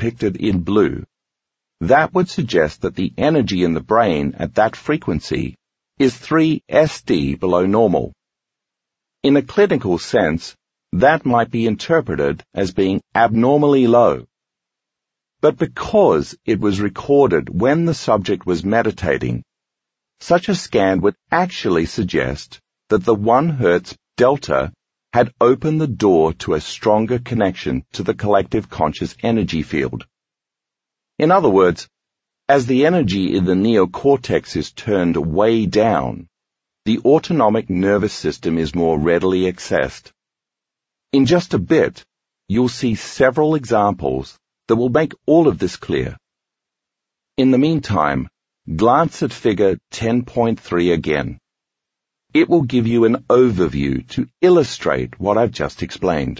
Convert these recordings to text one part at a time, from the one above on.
depicted in blue, that would suggest that the energy in the brain at that frequency is 3 SD below normal. In a clinical sense, that might be interpreted as being abnormally low. But because it was recorded when the subject was meditating, such a scan would actually suggest that the 1 Hz delta had opened the door to a stronger connection to the collective conscious energy field. In other words, as the energy in the neocortex is turned way down, the autonomic nervous system is more readily accessed. In just a bit, you'll see several examples that will make all of this clear. In the meantime, glance at figure 10.3 again. It will give you an overview to illustrate what I've just explained.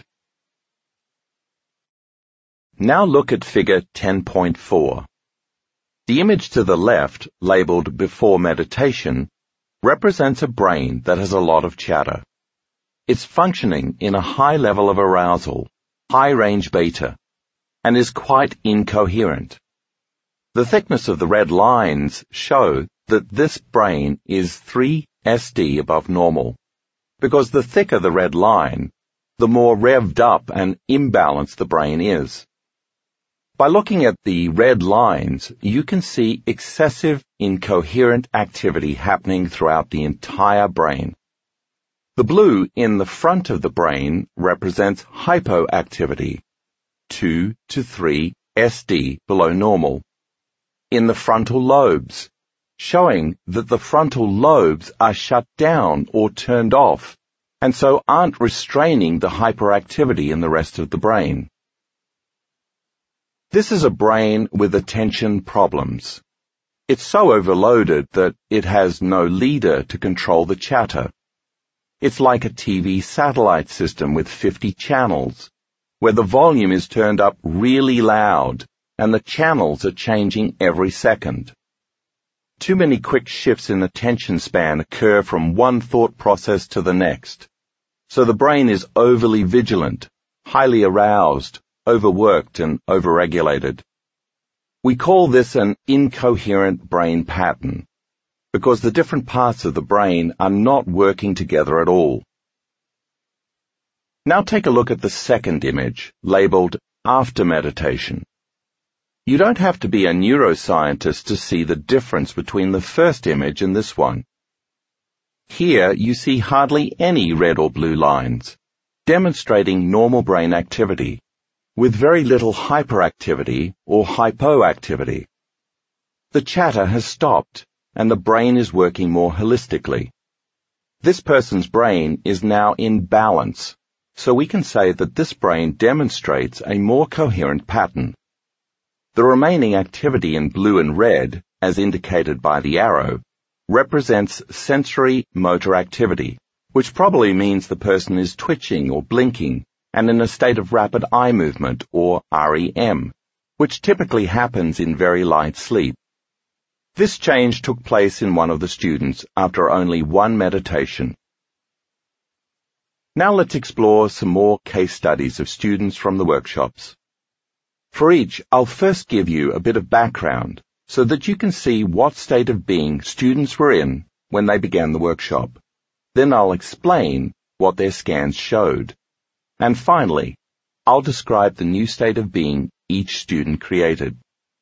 Now look at figure 10.4. The image to the left, labeled before meditation, represents a brain that has a lot of chatter. It's functioning in a high level of arousal, high range beta, and is quite incoherent. The thickness of the red lines show that this brain is 3 SD above normal, because the thicker the red line, the more revved up and imbalanced the brain is. By looking at the red lines, you can see excessive incoherent activity happening throughout the entire brain. The blue in the front of the brain represents hypoactivity, 2 to 3 SD below normal, in the frontal lobes, showing that the frontal lobes are shut down or turned off, and so aren't restraining the hyperactivity in the rest of the brain. This is a brain with attention problems. It's so overloaded that it has no leader to control the chatter. It's like a TV satellite system with 50 channels, where the volume is turned up really loud and the channels are changing every second. Too many quick shifts in attention span occur from one thought process to the next, so the brain is overly vigilant, highly aroused, overworked and overregulated. We call this an incoherent brain pattern, because the different parts of the brain are not working together at all. Now take a look at the second image, labeled after meditation. You don't have to be a neuroscientist to see the difference between the first image and this one. Here you see hardly any red or blue lines, demonstrating normal brain activity, with very little hyperactivity or hypoactivity. The chatter has stopped, and the brain is working more holistically. This person's brain is now in balance, so we can say that this brain demonstrates a more coherent pattern. The remaining activity in blue and red, as indicated by the arrow, represents sensory motor activity, which probably means the person is twitching or blinking and in a state of rapid eye movement, or REM, which typically happens in very light sleep. This change took place in one of the students after only one meditation. Now let's explore some more case studies of students from the workshops. For each, I'll first give you a bit of background so that you can see what state of being students were in when they began the workshop. Then I'll explain what their scans showed. And finally, I'll describe the new state of being each student created.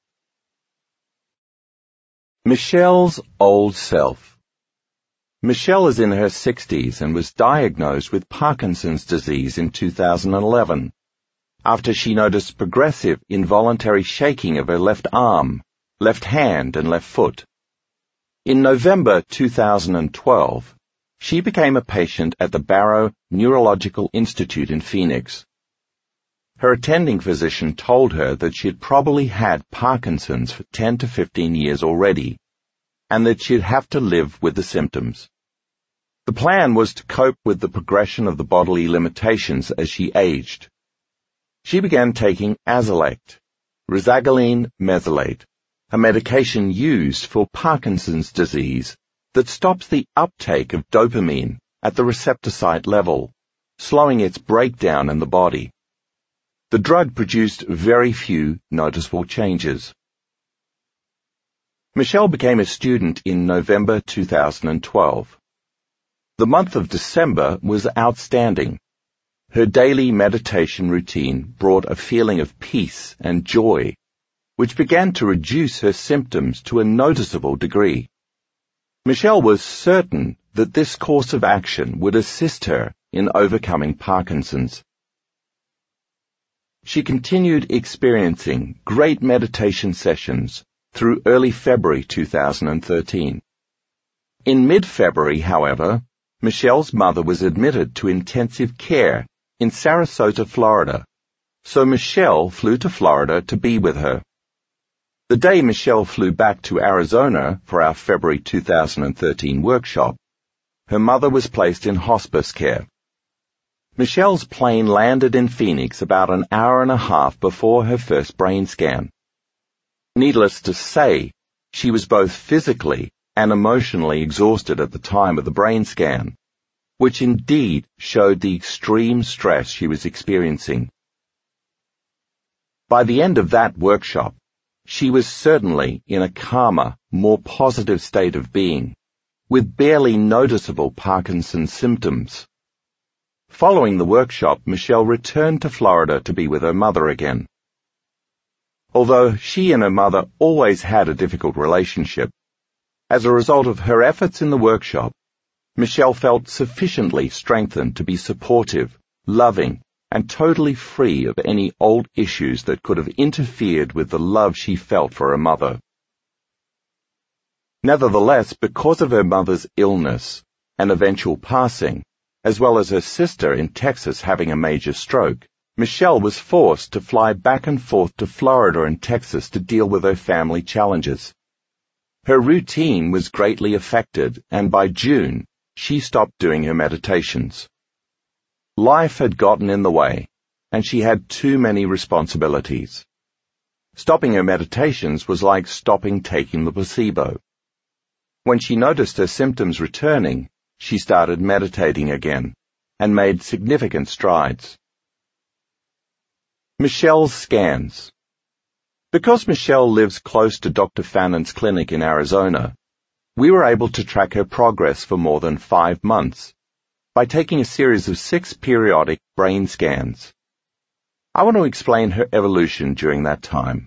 Michelle's old self. Michelle is in her 60s and was diagnosed with Parkinson's disease in 2011, after she noticed progressive involuntary shaking of her left arm, left hand, and left foot. In November 2012, she became a patient at the Barrow Neurological Institute in Phoenix. Her attending physician told her that she had probably had Parkinson's for 10 to 15 years already, and that she'd have to live with the symptoms. The plan was to cope with the progression of the bodily limitations as she aged. She began taking Azilect, Razagoline mesylate, a medication used for Parkinson's disease that stops the uptake of dopamine at the receptor site level, slowing its breakdown in the body. the drug produced very few noticeable changes. Michelle became a student in November 2012. The month of December was outstanding. Her daily meditation routine brought a feeling of peace and joy, which began to reduce her symptoms to a noticeable degree. Michelle was certain that this course of action would assist her in overcoming Parkinson's. She continued experiencing great meditation sessions through early February 2013. In mid-February, however, Michelle's mother was admitted to intensive care in Sarasota, Florida, so Michelle flew to Florida to be with her. The day Michelle flew back to Arizona for our February 2013 workshop, her mother was placed in hospice care. Michelle's plane landed in Phoenix about an hour and a half before her first brain scan. Needless to say, she was both physically and emotionally exhausted at the time of the brain scan, which indeed showed the extreme stress she was experiencing. By the end of that workshop, she was certainly in a calmer, more positive state of being, with barely noticeable Parkinson's symptoms. Following the workshop, Michelle returned to Florida to be with her mother again. Although she and her mother always had a difficult relationship, as a result of her efforts in the workshop, Michelle felt sufficiently strengthened to be supportive, loving, and totally free of any old issues that could have interfered with the love she felt for her mother. Nevertheless, because of her mother's illness and eventual passing, as well as her sister in Texas having a major stroke, Michelle was forced to fly back and forth to Florida and Texas to deal with her family challenges. Her routine was greatly affected, and by June, she stopped doing her meditations. Life had gotten in the way, and she had too many responsibilities. Stopping her meditations was like stopping taking the placebo. When she noticed her symptoms returning, she started meditating again, and made significant strides. Michelle's scans. Because Michelle lives close to Dr. Fannon's clinic in Arizona, we were able to track her progress for more than 5 months by taking a series of 6 periodic brain scans. I want to explain her evolution during that time.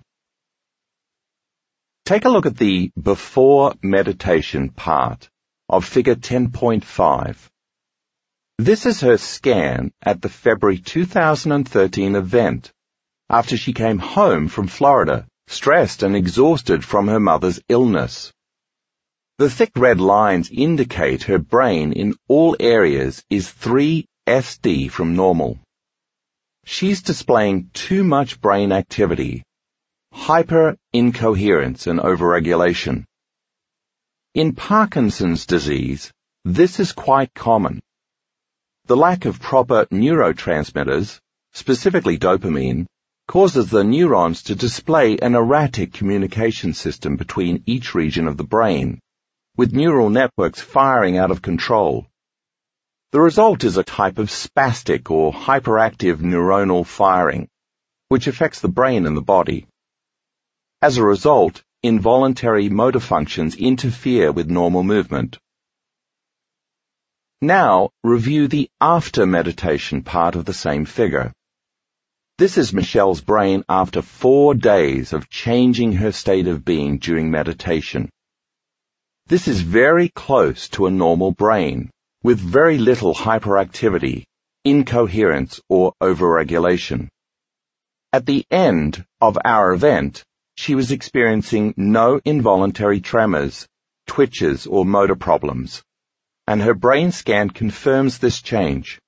Take a look at the before meditation part of figure 10.5. This is her scan at the February 2013 event, after she came home from Florida, stressed and exhausted from her mother's illness. The thick red lines indicate her brain in all areas is 3 SD from normal. She's displaying too much brain activity, hyper-incoherence and overregulation. In Parkinson's disease, this is quite common. The lack of proper neurotransmitters, specifically dopamine, causes the neurons to display an erratic communication system between each region of the brain, with neural networks firing out of control. The result is a type of spastic or hyperactive neuronal firing, which affects the brain and the body. As a result, involuntary motor functions interfere with normal movement. Now, review the after meditation part of the same figure. This is Michelle's brain after 4 days of changing her state of being during meditation. This is very close to a normal brain, with very little hyperactivity, incoherence, or overregulation. At the end of our event, she was experiencing no involuntary tremors, twitches, or motor problems, and her brain scan confirms this change.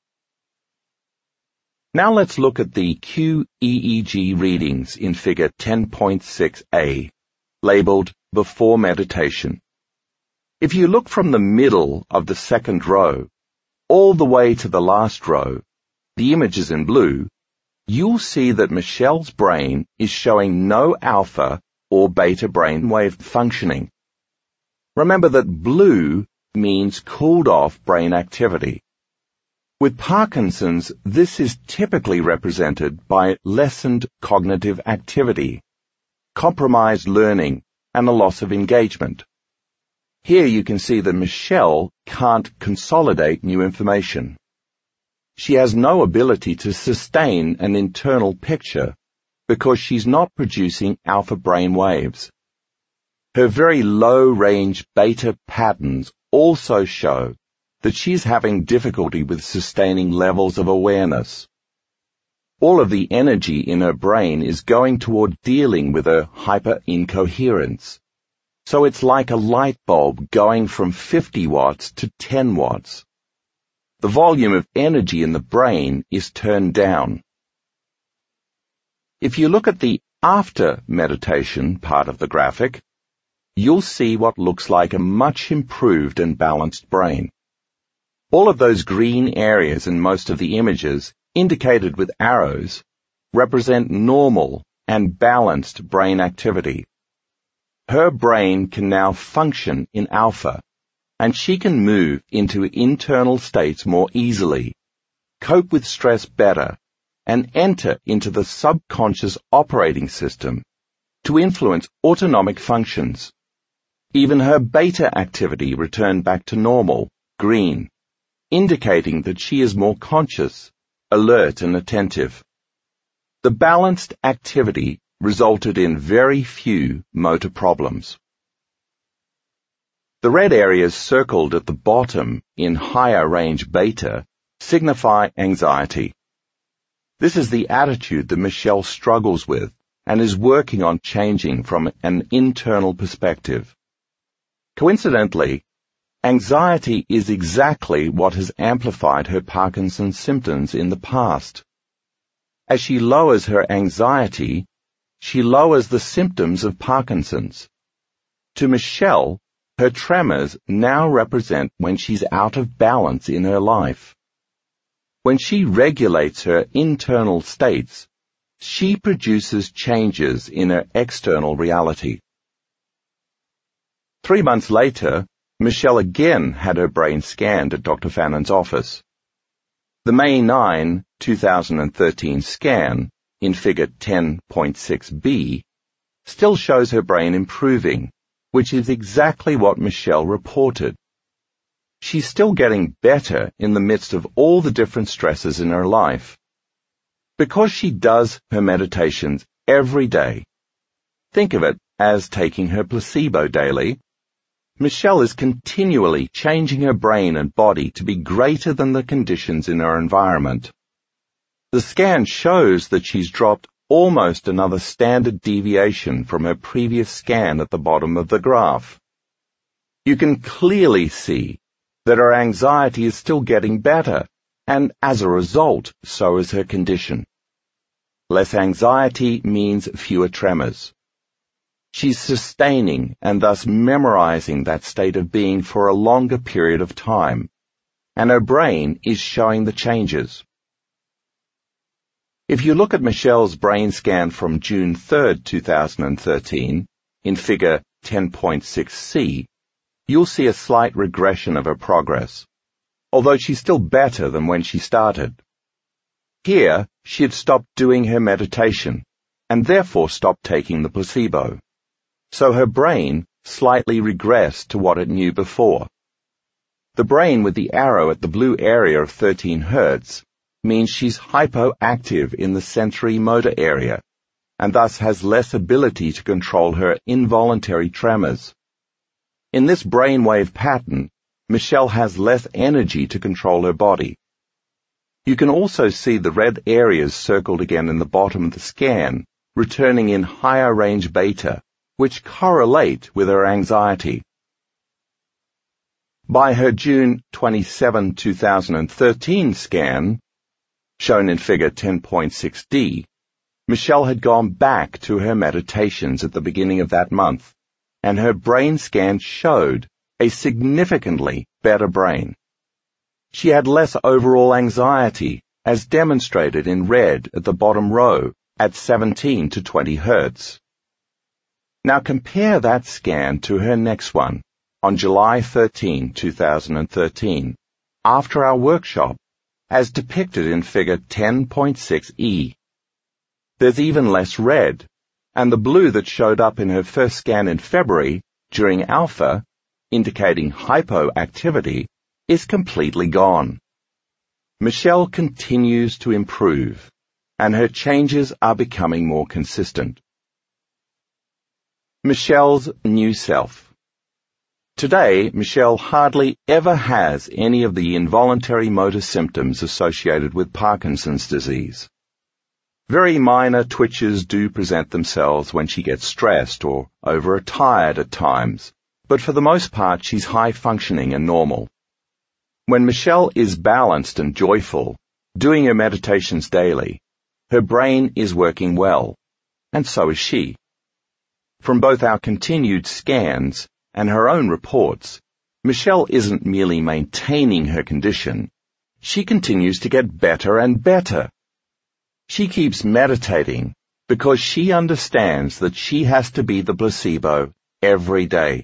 Now let's look at the QEEG readings in figure 10.6a, labeled Before Meditation. If you look from the middle of the second row, all the way to the last row, the image is in blue, you'll see that Michelle's brain is showing no alpha or beta brainwave functioning. Remember that blue means cooled off brain activity. With Parkinson's, this is typically represented by lessened cognitive activity, compromised learning, and a loss of engagement. Here you can see that Michelle can't consolidate new information. She has no ability to sustain an internal picture because she's not producing alpha brain waves. Her very low-range beta patterns also show that she's having difficulty with sustaining levels of awareness. All of the energy in her brain is going toward dealing with her hyper-incoherence. So it's like a light bulb going from 50 watts to 10 watts. The volume of energy in the brain is turned down. If you look at the after meditation part of the graphic, you'll see what looks like a much improved and balanced brain. All of those green areas in most of the images, indicated with arrows, represent normal and balanced brain activity. Her brain can now function in alpha, and she can move into internal states more easily, cope with stress better, and enter into the subconscious operating system to influence autonomic functions. Even her beta activity returned back to normal, green, indicating that she is more conscious, alert, and attentive. The balanced activity resulted in very few motor problems. The red areas circled at the bottom in higher range beta signify anxiety. This is the attitude that Michelle struggles with and is working on changing from an internal perspective. Coincidentally, anxiety is exactly what has amplified her Parkinson's symptoms in the past. As she lowers her anxiety, she lowers the symptoms of Parkinson's. To Michelle, her tremors now represent when she's out of balance in her life. When she regulates her internal states, she produces changes in her external reality. 3 months later, Michelle again had her brain scanned at Dr. Fannon's office. The May 9, 2013 scan, in figure 10.6b, still shows her brain improving, which is exactly what Michelle reported. She's still getting better in the midst of all the different stresses in her life. Because she does her meditations every day, think of it as taking her placebo daily, Michelle is continually changing her brain and body to be greater than the conditions in her environment. The scan shows that she's dropped almost another standard deviation from her previous scan at the bottom of the graph. You can clearly see that her anxiety is still getting better, and as a result, so is her condition. Less anxiety means fewer tremors. She's sustaining and thus memorizing that state of being for a longer period of time, and her brain is showing the changes. If you look at Michelle's brain scan from June 3, 2013, in figure 10.6c, you'll see a slight regression of her progress, although she's still better than when she started. Here, she had stopped doing her meditation, and therefore stopped taking the placebo. So her brain slightly regressed to what it knew before. The brain with the arrow at the blue area of 13 Hz means she's hypoactive in the sensory motor area, and thus has less ability to control her involuntary tremors. In this brainwave pattern, Michelle has less energy to control her body. You can also see the red areas circled again in the bottom of the scan, returning in higher range beta, which correlate with her anxiety. By her June 27, 2013 scan, shown in figure 10.6d, Michelle had gone back to her meditations at the beginning of that month, and her brain scan showed a significantly better brain. She had less overall anxiety, as demonstrated in red at the bottom row, at 17 to 20 Hz. Now compare that scan to her next one, on July 13, 2013, after our workshop, as depicted in figure 10.6e. There's even less red, and the blue that showed up in her first scan in February during alpha, indicating hypoactivity, is completely gone. Michelle continues to improve, and her changes are becoming more consistent. Michelle's new self. Today, Michelle hardly ever has any of the involuntary motor symptoms associated with Parkinson's disease. Very minor twitches do present themselves when she gets stressed or overtired at times, but for the most part she's high-functioning and normal. When Michelle is balanced and joyful, doing her meditations daily, her brain is working well, and so is she. From both our continued scans and her own reports, Michelle isn't merely maintaining her condition, she continues to get better and better. She keeps meditating because she understands that she has to be the placebo every day.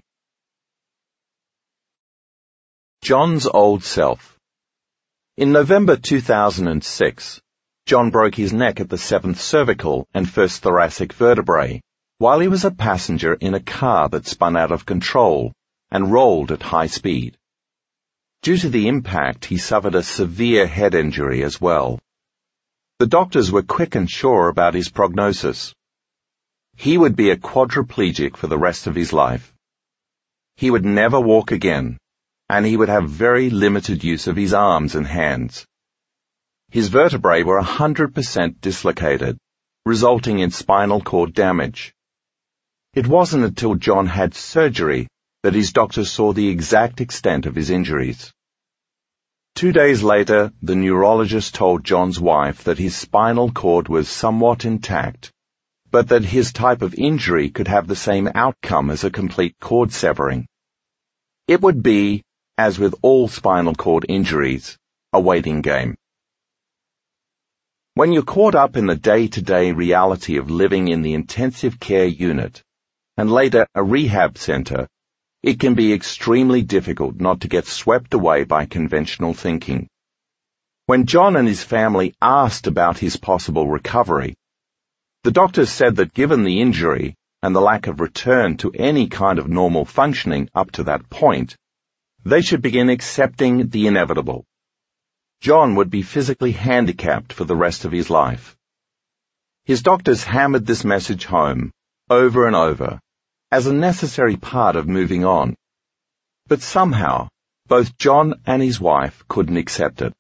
John's old self. In November 2006, John broke his neck at the 7th cervical and 1st thoracic vertebrae while he was a passenger in a car that spun out of control and rolled at high speed. Due to the impact, he suffered a severe head injury as well. The doctors were quick and sure about his prognosis. He would be a quadriplegic for the rest of his life. He would never walk again, and he would have very limited use of his arms and hands. His vertebrae were 100% dislocated, resulting in spinal cord damage. It wasn't until John had surgery that his doctors saw the exact extent of his injuries. 2 days later, the neurologist told John's wife that his spinal cord was somewhat intact, but that his type of injury could have the same outcome as a complete cord severing. It would be, as with all spinal cord injuries, a waiting game. When you're caught up in the day-to-day reality of living in the intensive care unit, and later a rehab center, it can be extremely difficult not to get swept away by conventional thinking. When John and his family asked about his possible recovery, the doctors said that given the injury and the lack of return to any kind of normal functioning up to that point, they should begin accepting the inevitable. John would be physically handicapped for the rest of his life. His doctors hammered this message home, over and over, as a necessary part of moving on. But somehow, both John and his wife couldn't accept it.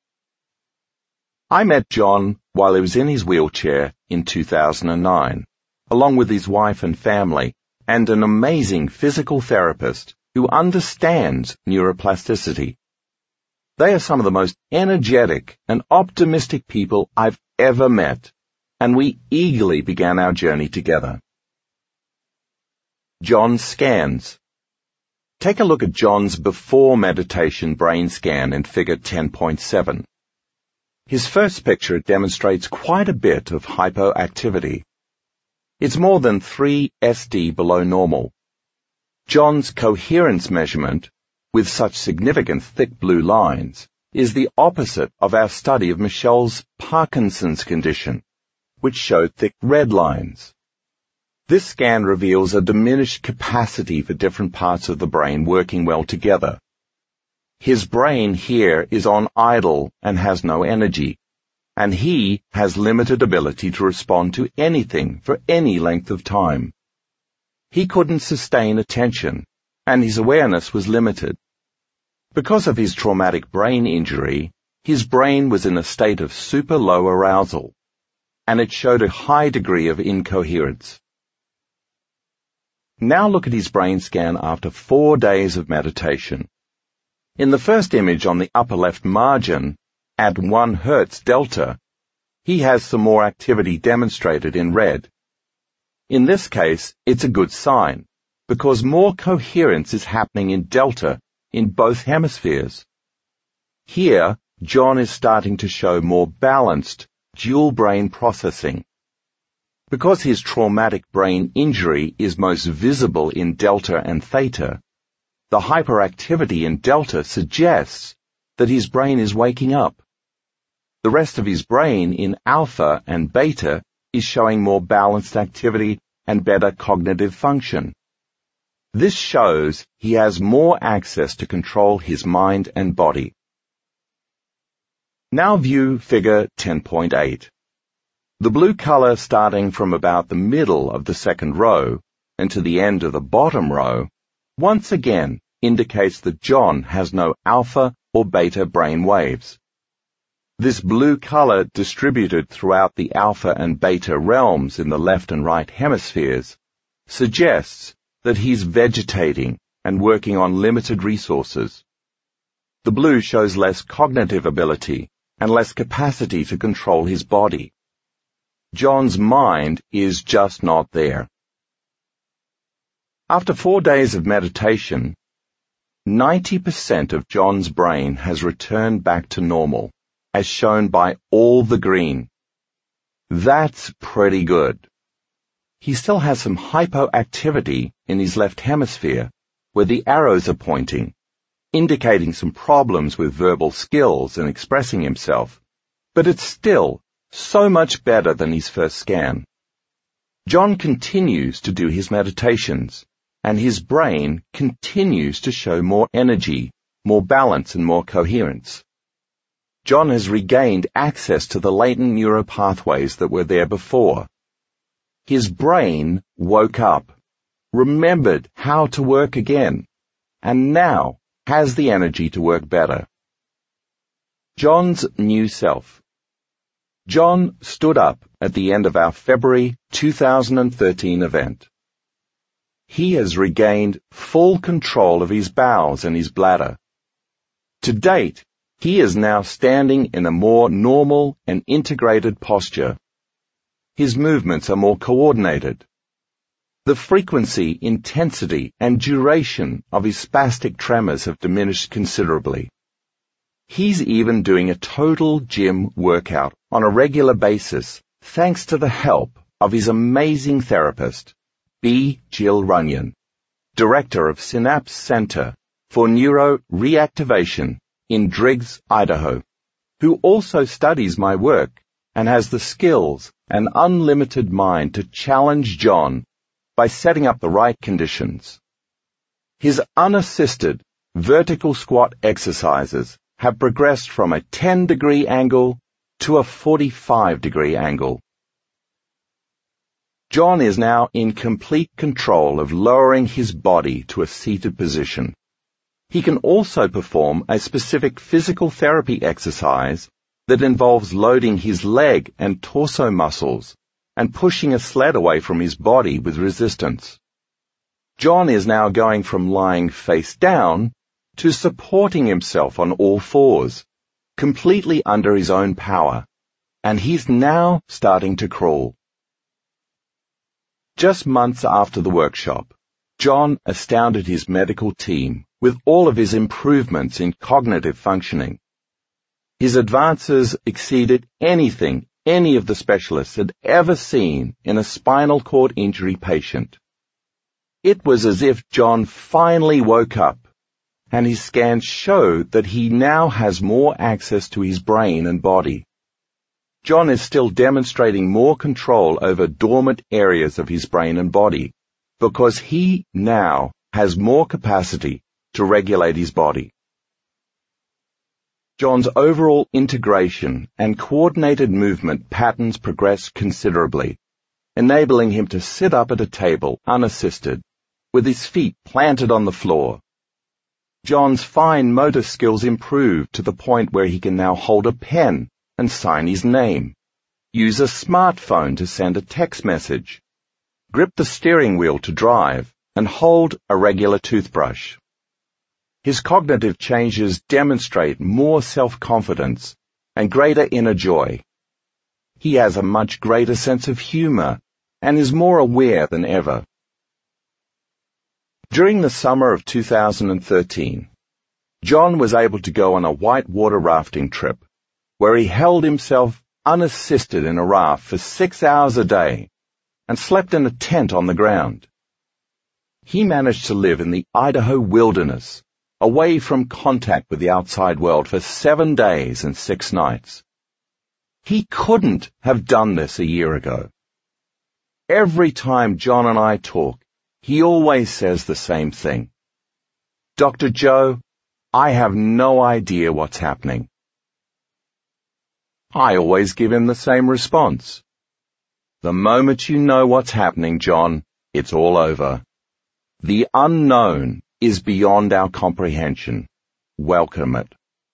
I met John while he was in his wheelchair in 2009, along with his wife and family, and an amazing physical therapist who understands neuroplasticity. They are some of the most energetic and optimistic people I've ever met, and we eagerly began our journey together. John's scans. Take a look at John's before meditation brain scan in figure 10.7. His first picture demonstrates quite a bit of hypoactivity. It's more than 3 SD below normal. John's coherence measurement, with such significant thick blue lines, is the opposite of our study of Michelle's Parkinson's condition, which showed thick red lines. This scan reveals a diminished capacity for different parts of the brain working well together. His brain here is on idle and has no energy, and he has limited ability to respond to anything for any length of time. He couldn't sustain attention, and his awareness was limited. Because of his traumatic brain injury, his brain was in a state of super low arousal, and it showed a high degree of incoherence. Now look at his brain scan after 4 days of meditation. In the first image on the upper left margin, at 1 Hz delta, he has some more activity demonstrated in red. In this case, it's a good sign, because more coherence is happening in delta in both hemispheres. Here, John is starting to show more balanced, dual brain processing. Because his traumatic brain injury is most visible in delta and theta, the hyperactivity in delta suggests that his brain is waking up The rest of his brain in alpha and beta is showing more balanced activity and better cognitive function. This shows he has more access to control his mind and body. Now view figure 10.8. The blue color starting from about the middle of the second row and to the end of the bottom row once again indicates that John has no alpha or beta brain waves. This blue color distributed throughout the alpha and beta realms in the left and right hemispheres suggests that he's vegetating and working on limited resources. The blue shows less cognitive ability and less capacity to control his body. John's mind is just not there. After 4 days of meditation, 90% of John's brain has returned back to normal, as shown by all the green. That's pretty good. He still has some hypoactivity in his left hemisphere, where the arrows are pointing, indicating some problems with verbal skills and expressing himself, but it's still so much better than his first scan. John continues to do his meditations, and his brain continues to show more energy, more balance, and more coherence. John has regained access to the latent neuropathways that were there before. His brain woke up, remembered how to work again, and now has the energy to work better. John's new self. John stood up at the end of our February 2013 event. He has regained full control of his bowels and his bladder. To date, he is now standing in a more normal and integrated posture. His movements are more coordinated. The frequency, intensity, and duration of his spastic tremors have diminished considerably. He's even doing a total gym workout on a regular basis thanks to the help of his amazing therapist, B. Jill Runyon, Director of Synapse Center for Neuro Reactivation in Driggs, Idaho, who also studies my work and has the skills and unlimited mind to challenge John by setting up the right conditions. His unassisted vertical squat exercises have progressed from a 10-degree angle to a 45-degree angle. John is now in complete control of lowering his body to a seated position. He can also perform a specific physical therapy exercise that involves loading his leg and torso muscles and pushing a sled away from his body with resistance. John is now going from lying face down to supporting himself on all fours, completely under his own power, and he's now starting to crawl. Just months after the workshop, John astounded his medical team with all of his improvements in cognitive functioning. His advances exceeded anything any of the specialists had ever seen in a spinal cord injury patient. It was as if John finally woke up, and his scans showed that he now has more access to his brain and body. John is still demonstrating more control over dormant areas of his brain and body, because he now has more capacity to regulate his body. John's overall integration and coordinated movement patterns progressed considerably, enabling him to sit up at a table unassisted, with his feet planted on the floor. John's fine motor skills improved to the point where he can now hold a pen and sign his name, use a smartphone to send a text message, grip the steering wheel to drive, and hold a regular toothbrush. His cognitive changes demonstrate more self-confidence and greater inner joy. He has a much greater sense of humor and is more aware than ever. During the summer of 2013, John was able to go on a whitewater rafting trip, where he held himself unassisted in a raft for 6 hours a day and slept in a tent on the ground. He managed to live in the Idaho wilderness, away from contact with the outside world for 7 days and 6 nights. He couldn't have done this a year ago. Every time John and I talk, he always says the same thing. Dr. Joe, I have no idea what's happening. I always give him the same response. The moment you know what's happening, John, it's all over. The unknown is beyond our comprehension. Welcome it.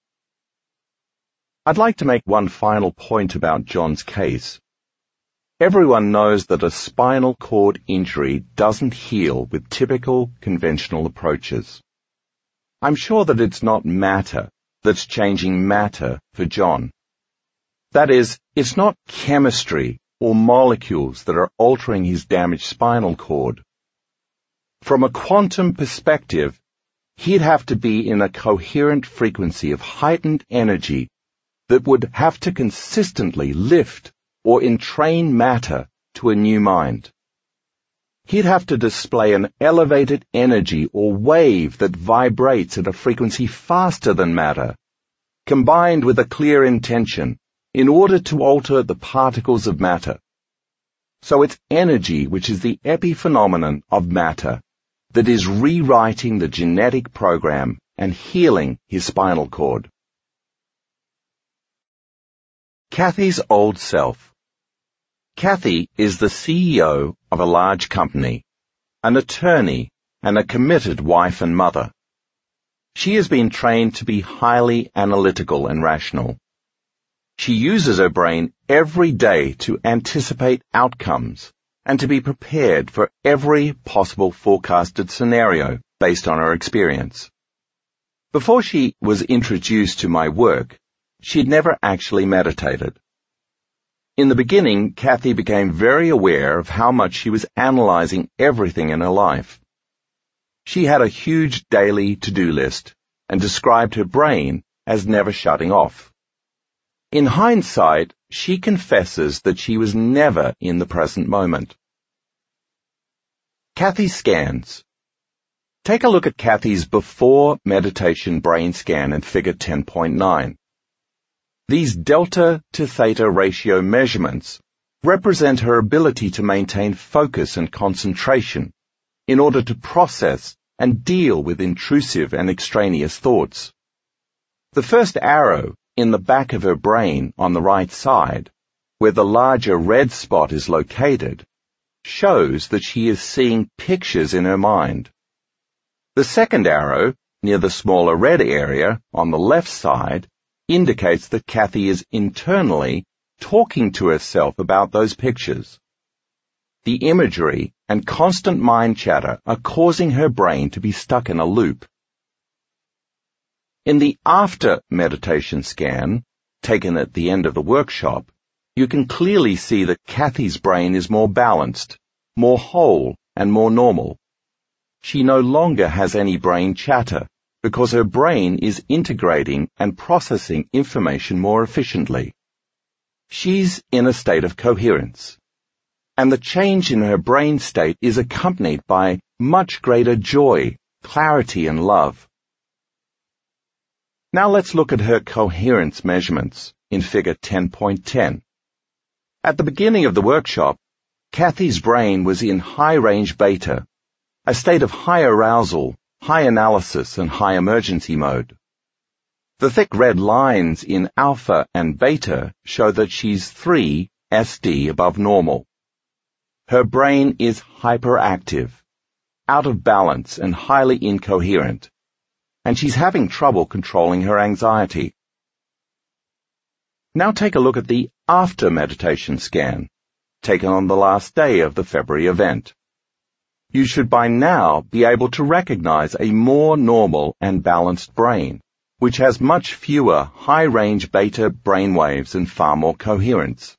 I'd like to make one final point about John's case. Everyone knows that a spinal cord injury doesn't heal with typical conventional approaches. I'm sure that it's not matter that's changing matter for John. That is, it's not chemistry or molecules that are altering his damaged spinal cord. From a quantum perspective, he'd have to be in a coherent frequency of heightened energy that would have to consistently lift or entrain matter to a new mind. He'd have to display an elevated energy or wave that vibrates at a frequency faster than matter, combined with a clear intention, in order to alter the particles of matter. So it's energy which is the epiphenomenon of matter that is rewriting the genetic program and healing his spinal cord. Kathy's old self. Kathy is the CEO of a large company, an attorney, and a committed wife and mother. She has been trained to be highly analytical and rational. She uses her brain every day to anticipate outcomes and to be prepared for every possible forecasted scenario based on her experience. Before she was introduced to my work, she'd never actually meditated. In the beginning, Kathy became very aware of how much she was analyzing everything in her life. She had a huge daily to-do list and described her brain as never shutting off. In hindsight, she confesses that she was never in the present moment. Kathy scans. Take a look at Kathy's before meditation brain scan in figure 10.9. These delta to theta ratio measurements represent her ability to maintain focus and concentration in order to process and deal with intrusive and extraneous thoughts. The first arrow in the back of her brain on the right side, where the larger red spot is located, shows that she is seeing pictures in her mind. The second arrow, near the smaller red area on the left side, indicates that Kathy is internally talking to herself about those pictures. The imagery and constant mind chatter are causing her brain to be stuck in a loop. In the after meditation scan, taken at the end of the workshop, you can clearly see that Kathy's brain is more balanced, more whole, and more normal. She no longer has any brain chatter, because her brain is integrating and processing information more efficiently. She's in a state of coherence, and the change in her brain state is accompanied by much greater joy, clarity, and love. Now let's look at her coherence measurements in figure 10.10. At the beginning of the workshop, Kathy's brain was in high-range beta, a state of high arousal, high analysis, and high emergency mode. The thick red lines in alpha and beta show that she's 3 SD above normal. Her brain is hyperactive, out of balance, and highly incoherent, and she's having trouble controlling her anxiety. Now take a look at the after meditation scan, taken on the last day of the February event. You should by now be able to recognize a more normal and balanced brain, which has much fewer high-range beta brainwaves and far more coherence.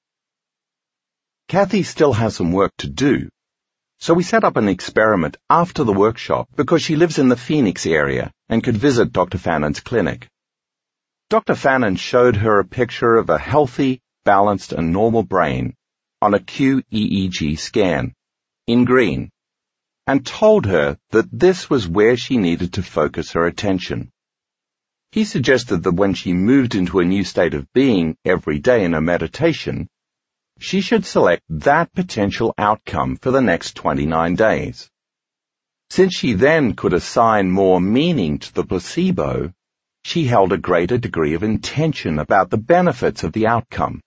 Kathy still has some work to do, so we set up an experiment after the workshop because she lives in the Phoenix area and could visit Dr. Fannon's clinic. Dr. Fannon showed her a picture of a healthy, balanced, and normal brain on a QEEG scan, in green, and told her that this was where she needed to focus her attention. He suggested that when she moved into a new state of being every day in her meditation, she should select that potential outcome for the next 29 days. Since she then could assign more meaning to the placebo, she held a greater degree of intention about the benefits of the outcome.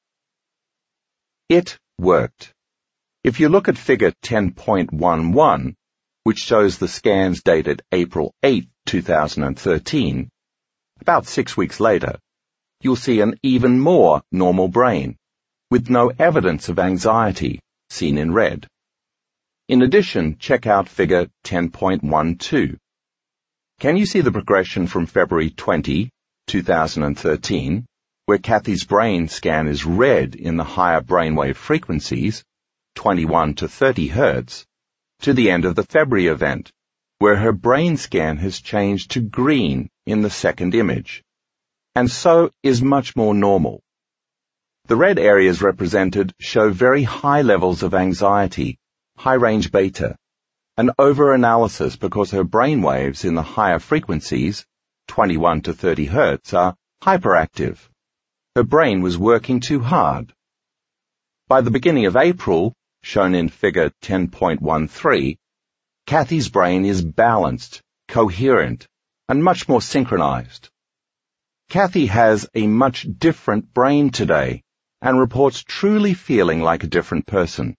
It worked. If you look at figure 10.11, which shows the scans dated April 8, 2013, about 6 weeks later, you'll see an even more normal brain, with no evidence of anxiety, seen in red. In addition, check out figure 10.12. Can you see the progression from February 20, 2013, where Kathy's brain scan is red in the higher brainwave frequencies, 21 to 30 Hz, to the end of the February event, where her brain scan has changed to green in the second image, and so is much more normal. The red areas represented show very high levels of anxiety, high-range beta, and over-analysis because her brain waves in the higher frequencies, 21 to 30 Hz, are hyperactive. Her brain was working too hard. By the beginning of April, shown in figure 10.13, Kathy's brain is balanced, coherent, and much more synchronized. Kathy has a much different brain today and reports truly feeling like a different person.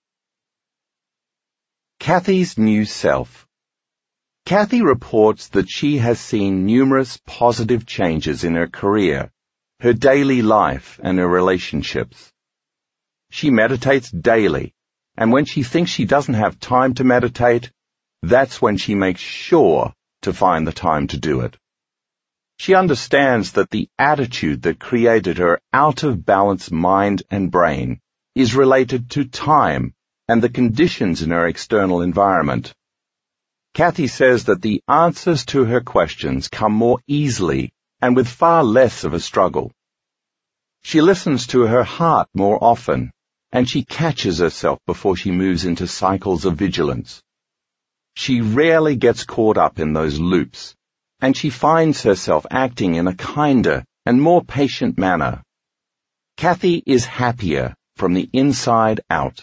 Kathy's new self. Kathy reports that she has seen numerous positive changes in her career, her daily life, and her relationships. She meditates daily, and when she thinks she doesn't have time to meditate, that's when she makes sure to find the time to do it. She understands that the attitude that created her out-of-balance mind and brain is related to time and the conditions in her external environment. Kathy says that the answers to her questions come more easily and with far less of a struggle. She listens to her heart more often, and she catches herself before she moves into cycles of vigilance. She rarely gets caught up in those loops, and she finds herself acting in a kinder and more patient manner. Kathy is happier from the inside out.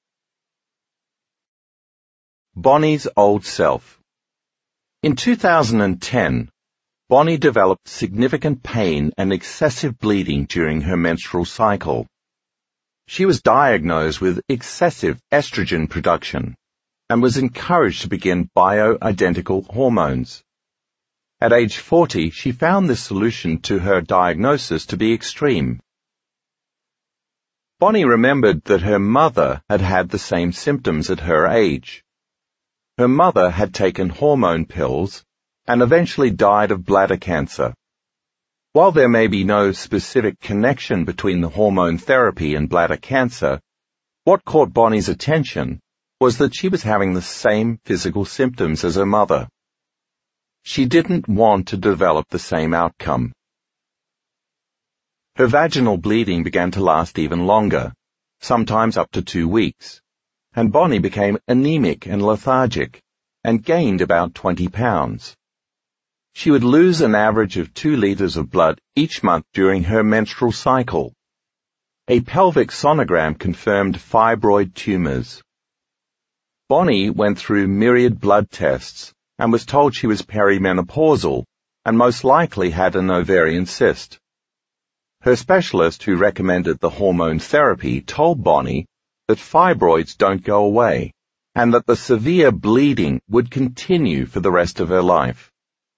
Bonnie's old self. In 2010, Bonnie developed significant pain and excessive bleeding during her menstrual cycle. She was diagnosed with excessive estrogen production and was encouraged to begin bioidentical hormones. At age 40, she found this solution to her diagnosis to be extreme. Bonnie remembered that her mother had had the same symptoms at her age. Her mother had taken hormone pills and eventually died of bladder cancer. While there may be no specific connection between the hormone therapy and bladder cancer, what caught Bonnie's attention was that she was having the same physical symptoms as her mother. She didn't want to develop the same outcome. Her vaginal bleeding began to last even longer, sometimes up to 2 weeks, and Bonnie became anemic and lethargic and gained about 20 pounds. She would lose an average of 2 liters of blood each month during her menstrual cycle. A pelvic sonogram confirmed fibroid tumors. Bonnie went through myriad blood tests and was told she was perimenopausal and most likely had an ovarian cyst. Her specialist, who recommended the hormone therapy, told Bonnie that fibroids don't go away and that the severe bleeding would continue for the rest of her life.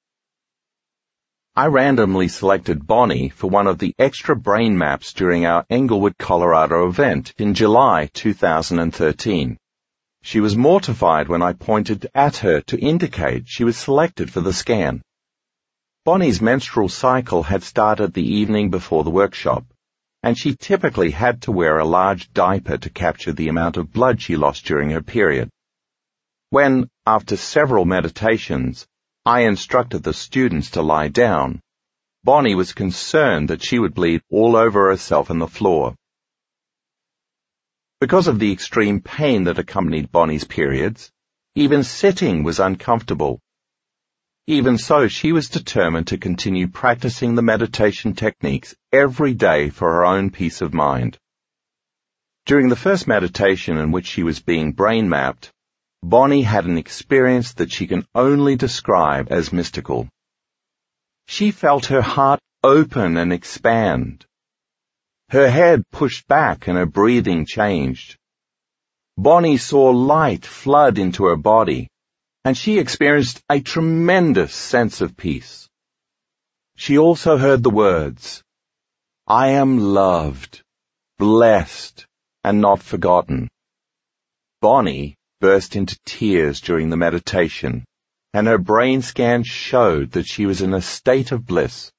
I randomly selected Bonnie for one of the extra brain maps during our Englewood, Colorado event in July 2013. She was mortified when I pointed at her to indicate she was selected for the scan. Bonnie's menstrual cycle had started the evening before the workshop, and she typically had to wear a large diaper to capture the amount of blood she lost during her period. When, after several meditations, I instructed the students to lie down, Bonnie was concerned that she would bleed all over herself and the floor. Because of the extreme pain that accompanied Bonnie's periods, even sitting was uncomfortable. Even so, she was determined to continue practicing the meditation techniques every day for her own peace of mind. During the first meditation in which she was being brain mapped, Bonnie had an experience that she can only describe as mystical. She felt her heart open and expand. Her head pushed back and her breathing changed. Bonnie saw light flood into her body, and she experienced a tremendous sense of peace. She also heard the words, "I am loved, blessed, and not forgotten." Bonnie burst into tears during the meditation, and her brain scan showed that she was in a state of bliss.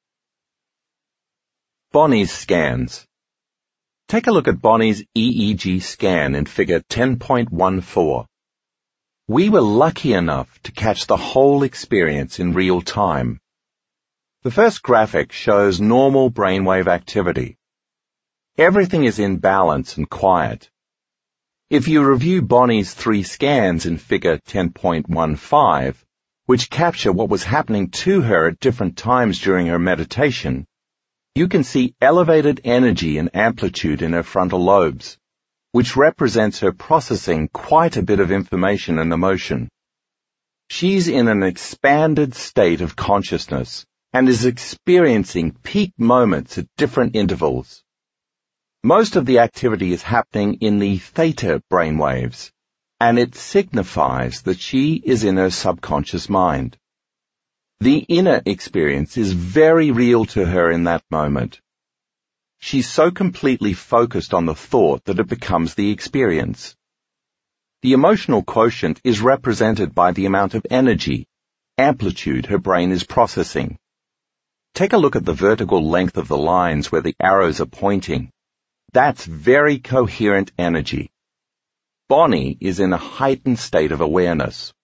Bonnie's scans. Take a look at Bonnie's EEG scan in figure 10.14. We were lucky enough to catch the whole experience in real time. The first graphic shows normal brainwave activity. Everything is in balance and quiet. If you review Bonnie's 3 scans in figure 10.15, which capture what was happening to her at different times during her meditation, you can see elevated energy and amplitude in her frontal lobes, which represents her processing quite a bit of information and emotion. She's in an expanded state of consciousness and is experiencing peak moments at different intervals. Most of the activity is happening in the theta brainwaves, and it signifies that she is in her subconscious mind. The inner experience is very real to her in that moment. She's so completely focused on the thought that it becomes the experience. The emotional quotient is represented by the amount of energy, amplitude her brain is processing. Take a look at the vertical length of the lines where the arrows are pointing. That's very coherent energy. Bonnie is in a heightened state of awareness.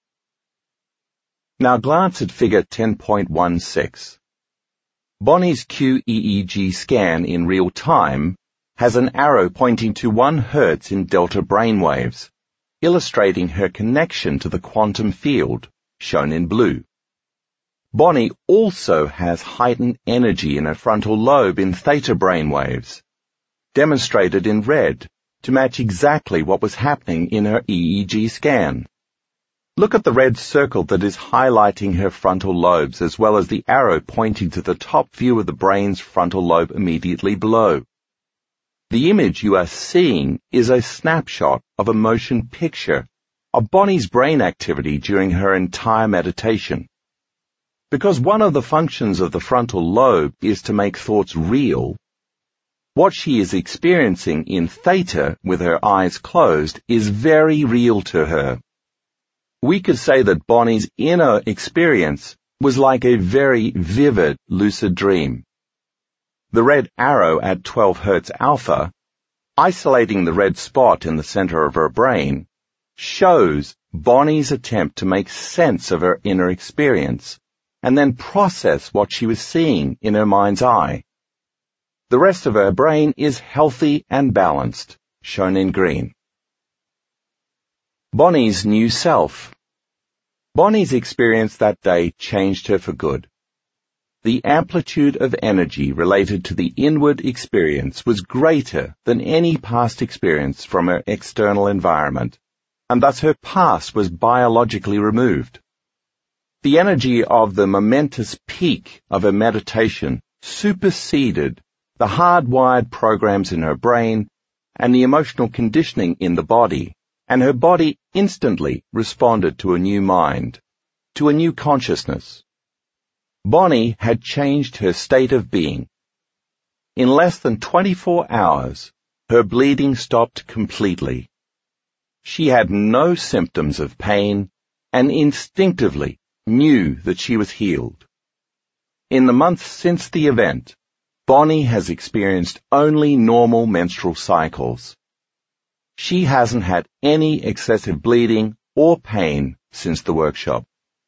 Now glance at figure 10.16. Bonnie's QEEG scan in real time has an arrow pointing to 1 Hz in delta brainwaves, illustrating her connection to the quantum field, shown in blue. Bonnie also has heightened energy in her frontal lobe in theta brainwaves, demonstrated in red to match exactly what was happening in her EEG scan. Look at the red circle that is highlighting her frontal lobes as well as the arrow pointing to the top view of the brain's frontal lobe immediately below. The image you are seeing is a snapshot of a motion picture of Bonnie's brain activity during her entire meditation. Because one of the functions of the frontal lobe is to make thoughts real, what she is experiencing in theta with her eyes closed is very real to her. We could say that Bonnie's inner experience was like a very vivid lucid dream. The red arrow at 12 Hz alpha, isolating the red spot in the center of her brain, shows Bonnie's attempt to make sense of her inner experience and then process what she was seeing in her mind's eye. The rest of her brain is healthy and balanced, shown in green. Bonnie's new self. Bonnie's experience that day changed her for good. The amplitude of energy related to the inward experience was greater than any past experience from her external environment, and thus her past was biologically removed. The energy of the momentous peak of her meditation superseded the hardwired programs in her brain and the emotional conditioning in the body, and her body instantly responded to a new mind, to a new consciousness. Bonnie had changed her state of being. In less than 24 hours, her bleeding stopped completely. She had no symptoms of pain and instinctively knew that she was healed. In the months since the event, Bonnie has experienced only normal menstrual cycles. She hasn't had any excessive bleeding or pain since the workshop.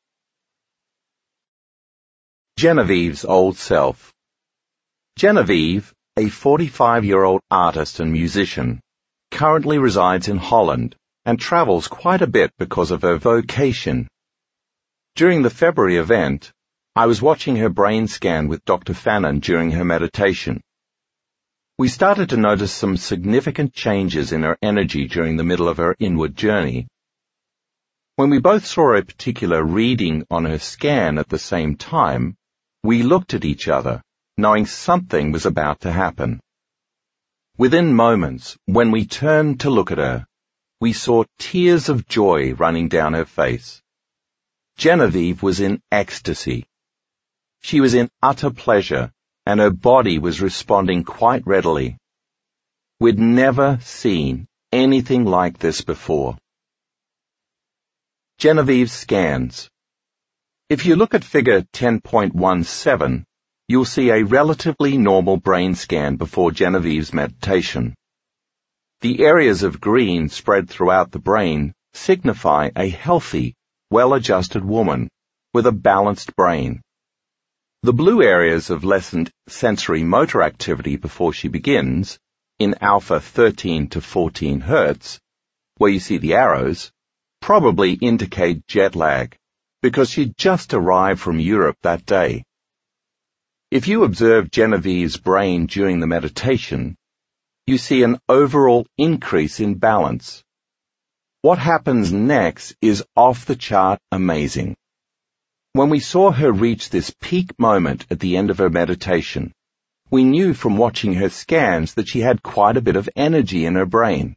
Genevieve's old self. Genevieve, a 45-year-old artist and musician, currently resides in Holland and travels quite a bit because of her vocation. During the February event, I was watching her brain scan with Dr. Fannin during her meditation. We started to notice some significant changes in her energy during the middle of her inward journey. When we both saw a particular reading on her scan at the same time, we looked at each other, knowing something was about to happen. Within moments, when we turned to look at her, we saw tears of joy running down her face. Genevieve was in ecstasy. She was in utter pleasure, and her body was responding quite readily. We'd never seen anything like this before. Genevieve's scans. If you look at figure 10.17, you'll see a relatively normal brain scan before Genevieve's meditation. The areas of green spread throughout the brain signify a healthy, well-adjusted woman with a balanced brain. The blue areas of lessened sensory motor activity before she begins, in alpha 13 to 14 Hertz, where you see the arrows, probably indicate jet lag, because she'd just arrived from Europe that day. If you observe Genevieve's brain during the meditation, you see an overall increase in balance. What happens next is off the chart amazing. When we saw her reach this peak moment at the end of her meditation, we knew from watching her scans that she had quite a bit of energy in her brain.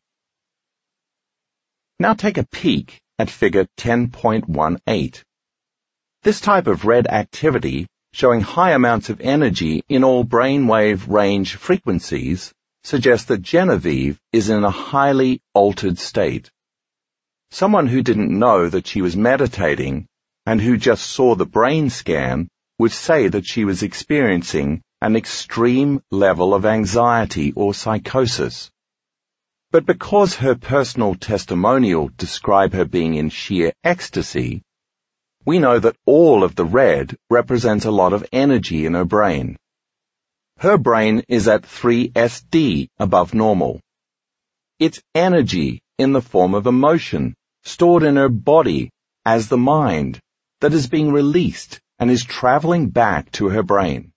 Now take a peek at figure 10.18. This type of red activity, showing high amounts of energy in all brainwave range frequencies, suggests that Genevieve is in a highly altered state. Someone who didn't know that she was meditating and who just saw the brain scan would say that she was experiencing an extreme level of anxiety or psychosis. But because her personal testimonial described her being in sheer ecstasy, we know that all of the red represents a lot of energy in her brain. Her brain is at 3SD above normal. It's energy in the form of emotion stored in her body as the mind that is being released and is traveling back to her brain.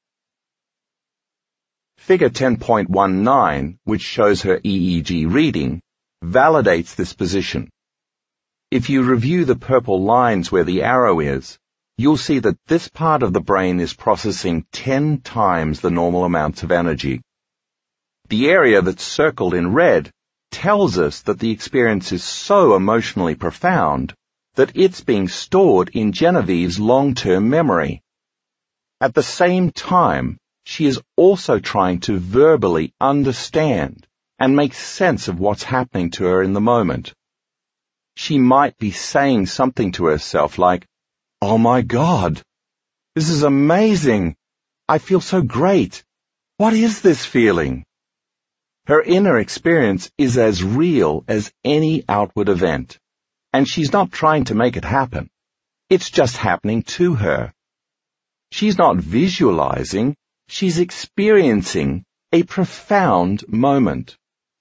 Figure 10.19, which shows her EEG reading, validates this position. If you review the purple lines where the arrow is, you'll see that this part of the brain is processing 10 times the normal amounts of energy. The area that's circled in red tells us that the experience is so emotionally profound that it's being stored in Genevieve's long-term memory. At the same time, she is also trying to verbally understand and make sense of what's happening to her in the moment. She might be saying something to herself like, "Oh my God, this is amazing. I feel so great. What is this feeling?" Her inner experience is as real as any outward event, and she's not trying to make it happen. It's just happening to her. She's not visualizing, she's experiencing a profound moment.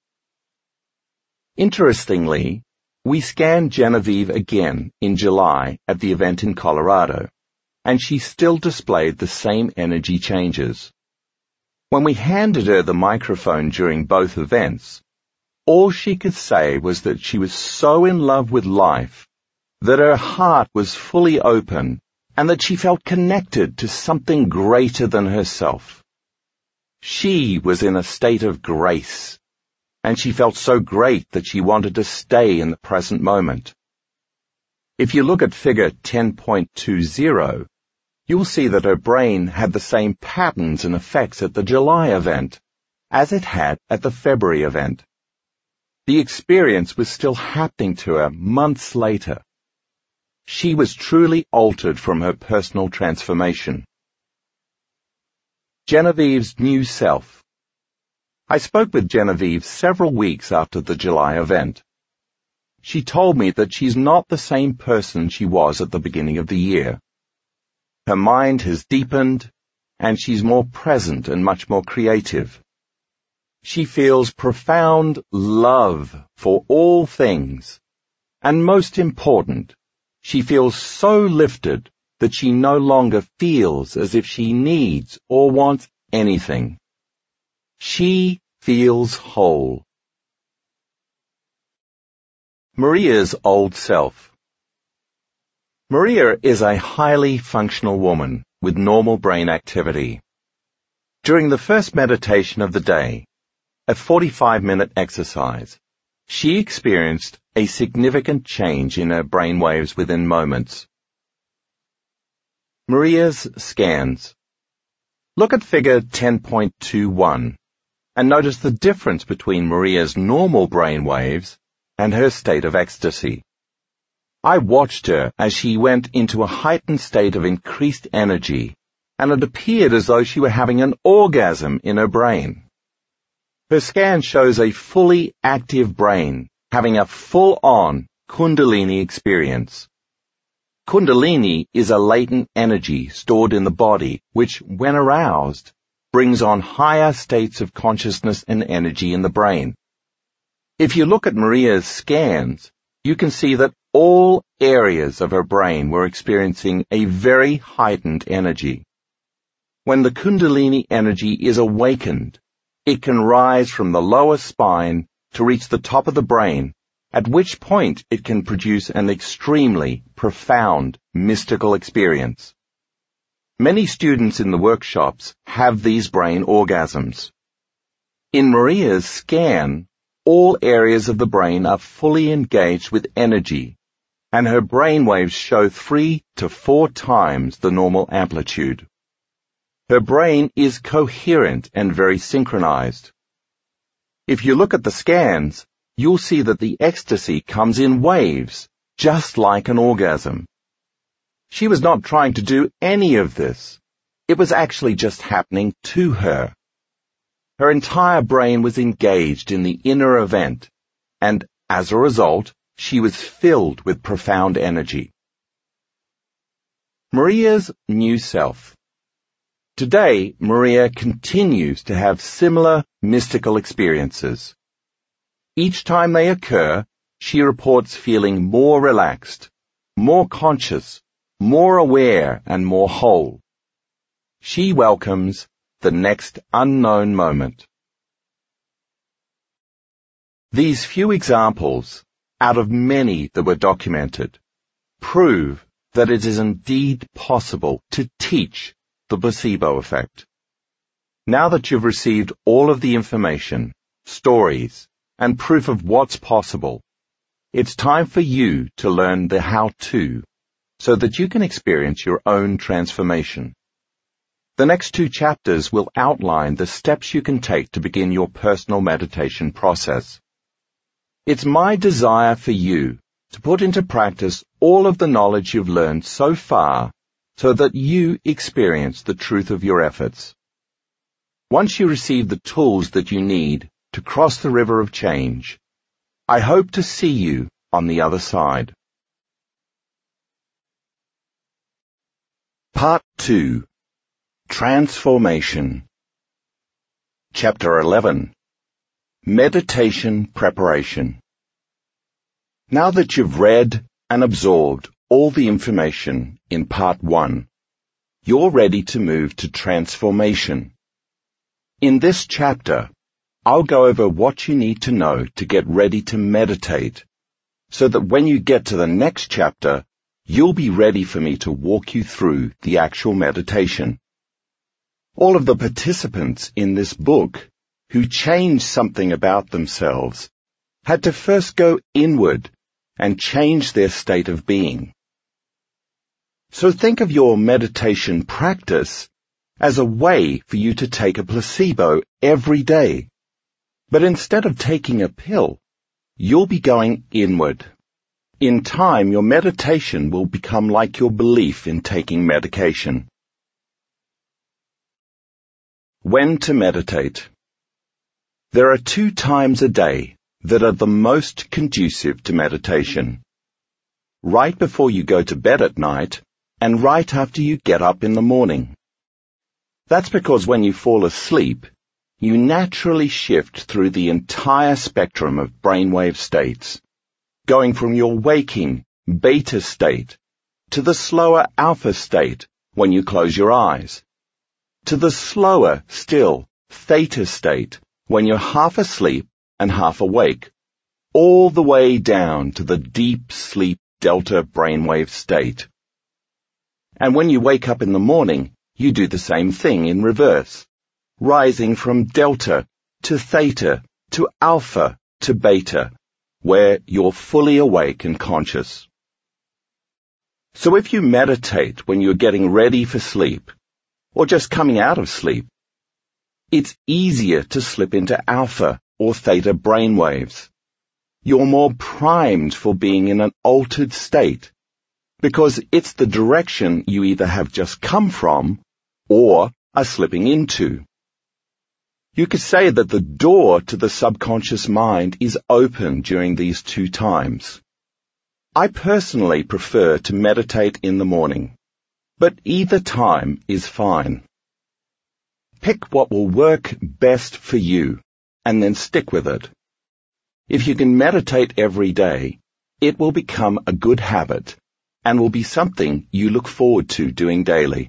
Interestingly, we scanned Genevieve again in July at the event in Colorado, and she still displayed the same energy changes. When we handed her the microphone during both events, all she could say was that she was so in love with life, that her heart was fully open, and that she felt connected to something greater than herself. She was in a state of grace, and she felt so great that she wanted to stay in the present moment. If you look at figure 10.20, you'll see that her brain had the same patterns and effects at the July event as it had at the February event. The experience was still happening to her months later. She was truly altered from her personal transformation. Genevieve's new self. I spoke with Genevieve several weeks after the July event. She told me that she's not the same person she was at the beginning of the year. Her mind has deepened, and she's more present and much more creative. She feels profound love for all things, and most important, she feels so lifted that she no longer feels as if she needs or wants anything. She feels whole. Maria's old self. Maria is a highly functional woman with normal brain activity. During the first meditation of the day, a 45-minute exercise, she experienced a significant change in her brainwaves within moments. Maria's scans. Look at figure 10.21 and notice the difference between Maria's normal brainwaves and her state of ecstasy. I watched her as she went into a heightened state of increased energy, and it appeared as though she were having an orgasm in her brain. Her scan shows a fully active brain having a full-on Kundalini experience. Kundalini is a latent energy stored in the body which, when aroused, brings on higher states of consciousness and energy in the brain. If you look at Maria's scans, you can see that all areas of her brain were experiencing a very heightened energy. When the Kundalini energy is awakened, it can rise from the lower spine to reach the top of the brain, at which point it can produce an extremely profound mystical experience. Many students in the workshops have these brain orgasms. In Maria's scan, all areas of the brain are fully engaged with energy, and her brain waves show 3 to 4 times the normal amplitude. Her brain is coherent and very synchronized. If you look at the scans, you'll see that the ecstasy comes in waves, just like an orgasm. She was not trying to do any of this. It was actually just happening to her. Her entire brain was engaged in the inner event, and as a result, she was filled with profound energy. Maria's new self. Today, Maria continues to have similar mystical experiences. Each time they occur, she reports feeling more relaxed, more conscious, more aware, and more whole. She welcomes the next unknown moment. These few examples, out of many that were documented, prove that it is indeed possible to teach the placebo effect. Now that you've received all of the information, stories, and proof of what's possible, it's time for you to learn the how-to so that you can experience your own transformation. The next 2 chapters will outline the steps you can take to begin your personal meditation process. It's my desire for you to put into practice all of the knowledge you've learned so far so that you experience the truth of your efforts. Once you receive the tools that you need to cross the river of change, I hope to see you on the other side. Part 2. Transformation. Chapter 11. Meditation Preparation. Now that you've read and absorbed all the information in Part 1, you're ready to move to transformation. In this chapter, I'll go over what you need to know to get ready to meditate, so that when you get to the next chapter, you'll be ready for me to walk you through the actual meditation. All of the participants in this book who changed something about themselves had to first go inward and change their state of being. So think of your meditation practice as a way for you to take a placebo every day. But instead of taking a pill, you'll be going inward. In time, your meditation will become like your belief in taking medication. When to meditate. There are 2 times a day that are the most conducive to meditation. Right before you go to bed at night, and right after you get up in the morning. That's because when you fall asleep, you naturally shift through the entire spectrum of brainwave states, going from your waking beta state to the slower alpha state when you close your eyes, to the slower still theta state when you're half asleep and half awake, all the way down to the deep sleep delta brainwave state. And when you wake up in the morning, you do the same thing in reverse, rising from delta to theta to alpha to beta, where you're fully awake and conscious. So if you meditate when you're getting ready for sleep, or just coming out of sleep, it's easier to slip into alpha or theta brainwaves. You're more primed for being in an altered state, because it's the direction you either have just come from or are slipping into. You could say that the door to the subconscious mind is open during these two times. I personally prefer to meditate in the morning, but either time is fine. Pick what will work best for you, and then stick with it. If you can meditate every day, it will become a good habit and will be something you look forward to doing daily.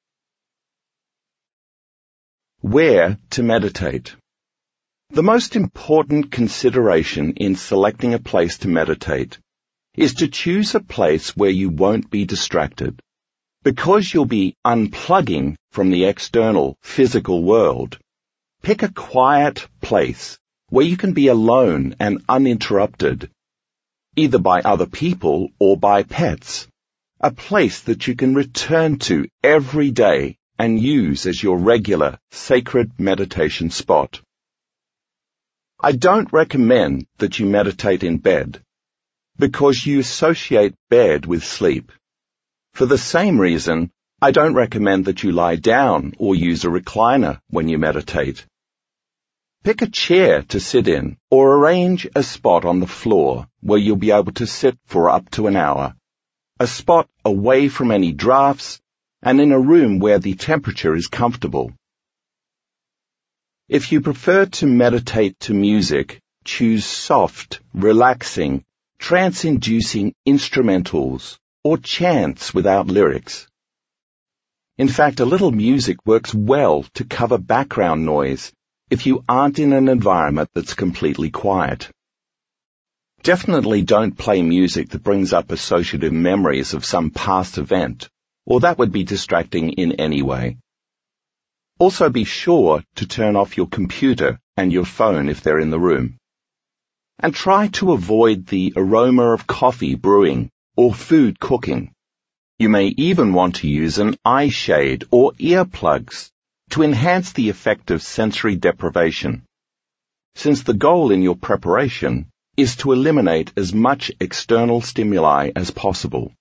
Where to meditate? The most important consideration in selecting a place to meditate is to choose a place where you won't be distracted, because you'll be unplugging from the external physical world. Pick a quiet place where you can be alone and uninterrupted, either by other people or by pets, a place that you can return to every day and use as your regular sacred meditation spot. I don't recommend that you meditate in bed, because you associate bed with sleep. For the same reason, I don't recommend that you lie down or use a recliner when you meditate. Pick a chair to sit in or arrange a spot on the floor where you'll be able to sit for up to an hour, a spot away from any drafts and in a room where the temperature is comfortable. If you prefer to meditate to music, choose soft, relaxing, trance-inducing instrumentals or chants without lyrics. In fact, a little music works well to cover background noise if you aren't in an environment that's completely quiet. Definitely don't play music that brings up associative memories of some past event, or that would be distracting in any way. Also be sure to turn off your computer and your phone if they're in the room. And try to avoid the aroma of coffee brewing or food cooking. You may even want to use an eye shade or earplugs to enhance the effect of sensory deprivation, since the goal in your preparation is to eliminate as much external stimuli as possible.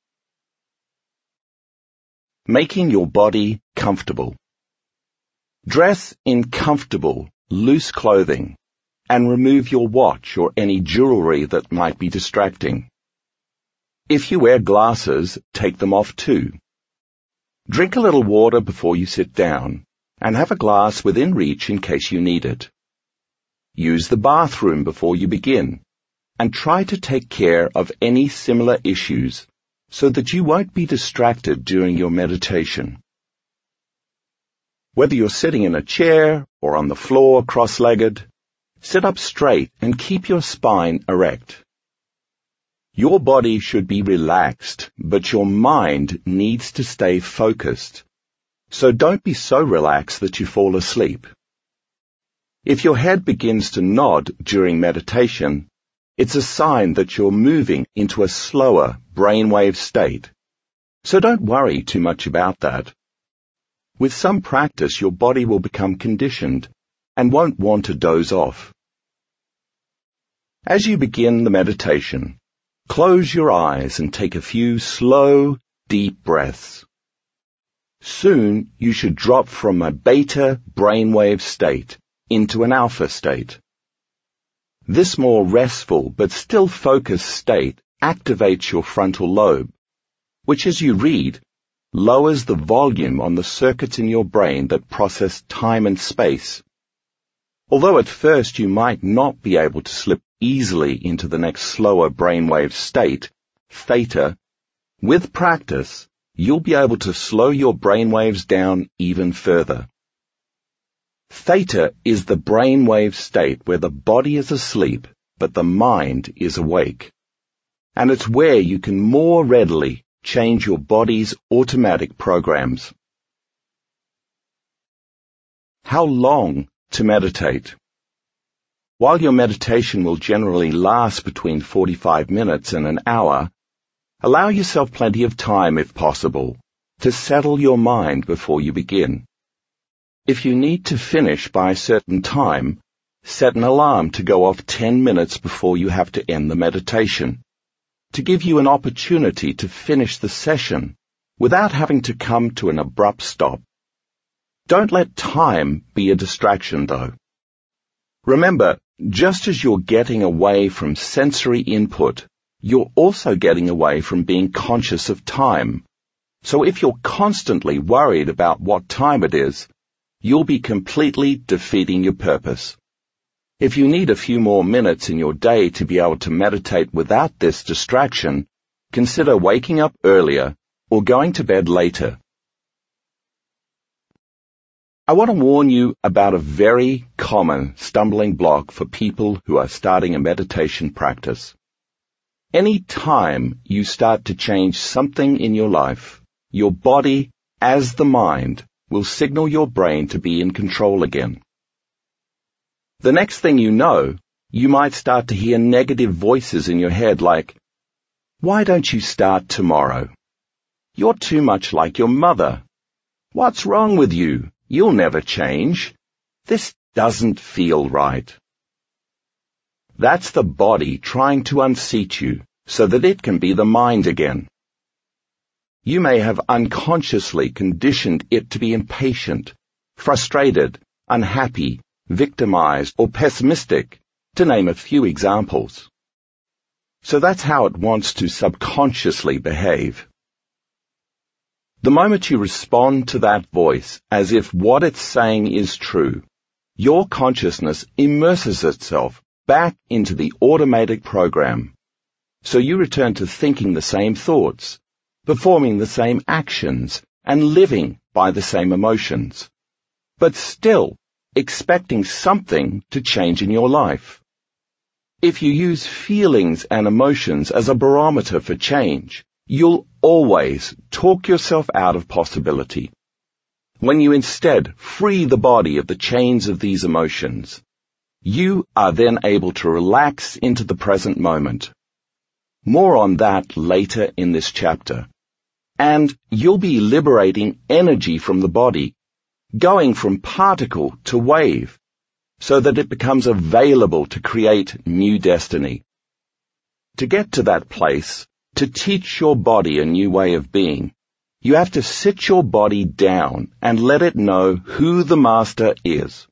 Making your body comfortable. Dress in comfortable, loose clothing and remove your watch or any jewelry that might be distracting. If you wear glasses, take them off too. Drink a little water before you sit down and have a glass within reach in case you need it. Use the bathroom before you begin and try to take care of any similar issues so that you won't be distracted during your meditation. Whether you're sitting in a chair or on the floor cross-legged, sit up straight and keep your spine erect. Your body should be relaxed, but your mind needs to stay focused. So don't be so relaxed that you fall asleep. If your head begins to nod during meditation, it's a sign that you're moving into a slower brainwave state. So don't worry too much about that. With some practice, your body will become conditioned and won't want to doze off. As you begin the meditation, close your eyes and take a few slow, deep breaths. Soon you should drop from a beta brainwave state into an alpha state. This more restful but still focused state activates your frontal lobe, which as you read, lowers the volume on the circuits in your brain that process time and space. Although at first you might not be able to slip easily into the next slower brainwave state, theta, With practice, you'll be able to slow your brainwaves down even further. Theta is the brainwave state where the body is asleep, but the mind is awake. And it's where you can more readily change your body's automatic programs. How long to meditate? While your meditation will generally last between 45 minutes and an hour, allow yourself plenty of time, if possible, to settle your mind before you begin. If you need to finish by a certain time, set an alarm to go off 10 minutes before you have to end the meditation, to give you an opportunity to finish the session without having to come to an abrupt stop. Don't let time be a distraction, though. Remember, just as you're getting away from sensory input, you're also getting away from being conscious of time. So if you're constantly worried about what time it is, you'll be completely defeating your purpose. If you need a few more minutes in your day to be able to meditate without this distraction, consider waking up earlier or going to bed later. I want to warn you about a very common stumbling block for people who are starting a meditation practice. Any time you start to change something in your life, your body, as the mind, will signal your brain to be in control again. The next thing you know, you might start to hear negative voices in your head like, "Why don't you start tomorrow? You're too much like your mother. What's wrong with you? You'll never change. This doesn't feel right." That's the body trying to unseat you so that it can be the mind again. You may have unconsciously conditioned it to be impatient, frustrated, unhappy, victimized, or pessimistic, to name a few examples. So that's how it wants to subconsciously behave. The moment you respond to that voice as if what it's saying is true, your consciousness immerses itself back into the automatic program. So you return to thinking the same thoughts, performing the same actions, and living by the same emotions, but still expecting something to change in your life. If you use feelings and emotions as a barometer for change, you'll always talk yourself out of possibility. When you instead free the body of the chains of these emotions, you are then able to relax into the present moment. More on that later in this chapter. And you'll be liberating energy from the body, going from particle to wave, so that it becomes available to create new destiny. To get to that place, to teach your body a new way of being, you have to sit your body down and let it know who the master is.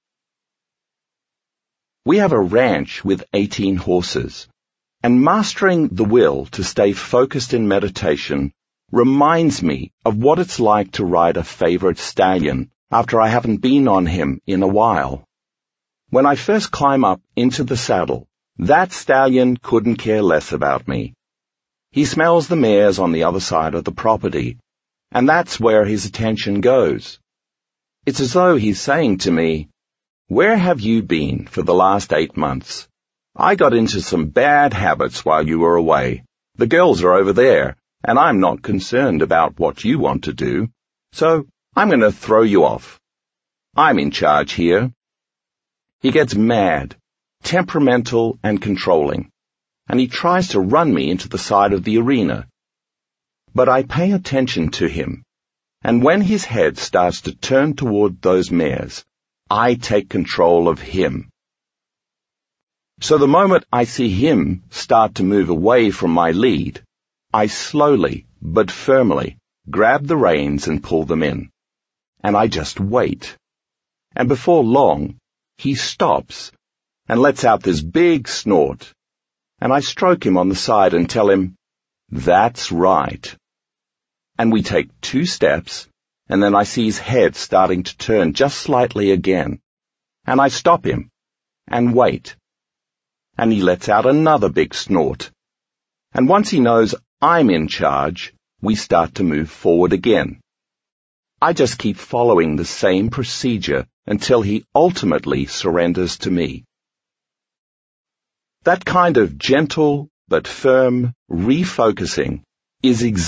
We have a ranch with 18 horses, and mastering the will to stay focused in meditation reminds me of what it's like to ride a favorite stallion after I haven't been on him in a while. When I first climb up into the saddle, that stallion couldn't care less about me. He smells the mares on the other side of the property, and that's where his attention goes. It's as though he's saying to me, "Where have you been for the last 8 months? I got into some bad habits while you were away. The girls are over there, and I'm not concerned about what you want to do, so I'm going to throw you off. I'm in charge here." He gets mad, temperamental and controlling, and he tries to run me into the side of the arena. But I pay attention to him, and when his head starts to turn toward those mares, I take control of him. So the moment I see him start to move away from my lead, I slowly but firmly grab the reins and pull them in. And I just wait. And before long, he stops and lets out this big snort. And I stroke him on the side and tell him, "That's right." And we take 2 steps, and then I see his head starting to turn just slightly again. And I stop him and wait. And he lets out another big snort. And once he knows I'm in charge, we start to move forward again. I just keep following the same procedure until he ultimately surrenders to me. That kind of gentle but firm refocusing is exactly